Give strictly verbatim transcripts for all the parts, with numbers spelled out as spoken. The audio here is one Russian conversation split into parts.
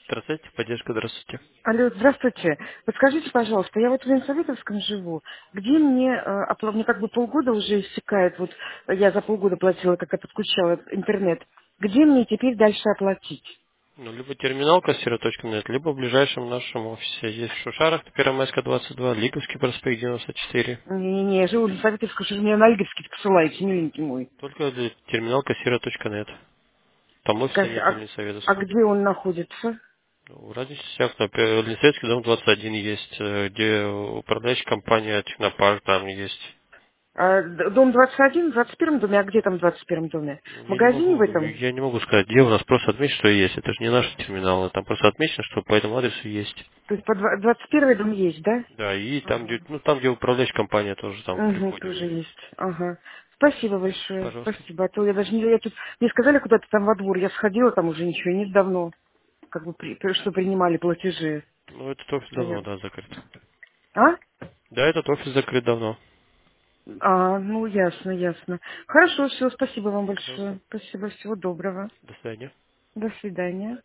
Здравствуйте, поддержка, здравствуйте. Алло, здравствуйте. Подскажите, пожалуйста, я вот в Ленсоветовском живу. Где мне, э, опла- мне как бы полгода уже иссякает, вот я за полгода платила, как я подключала интернет. Где мне теперь дальше оплатить? Ну, либо терминал кассира точка нет, либо в ближайшем нашем офисе. Есть в Шушарах, на Первомайска двадцать два, Лиговский проспект девяносто четыре. Не-не-не, я живу в Ленсоветовском, что же меня на Лиговский посылаете, миленький мой. Только для терминал кассира точка нет. Там офиса Скажи, нет в а, а Ленсоветовском. где он находится? Ну, разница всех. Например, Ленсоветский дом двадцать один есть, э, где управляющая компания Технопарк там есть. А, д- дом двадцать один в двадцать первом доме, а где там в двадцать первом доме? В Я не магазине в могу, этом? я не могу сказать, где у нас просто отмечено, что есть. Это же не наши терминалы. Там просто отмечено, что по этому адресу есть. То есть по два- двадцать первый дом есть, да? Да, и там, где, Ага. ну, там, где управляющая компания, тоже там при Угу, входе тоже будет. есть. Ага. Спасибо большое. Пожалуйста. Спасибо. А то я даже не... Я тут... Мне сказали куда-то там во двор. Я сходила, там уже ничего нет давно. Как бы, при- что принимали платежи. Ну, этот офис А, я- давно, да, закрыт. а? Да, этот офис закрыт давно. А, ну ясно, ясно. Хорошо, все, спасибо вам Пожалуйста. большое. Спасибо, всего доброго. До свидания. До свидания.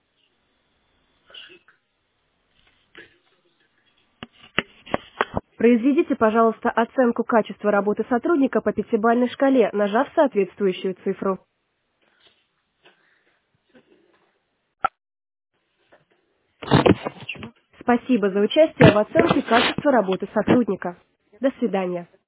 Произведите, пожалуйста, оценку качества работы сотрудника по пятибалльной шкале, нажав соответствующую цифру. Спасибо за участие в оценке качества работы сотрудника. До свидания.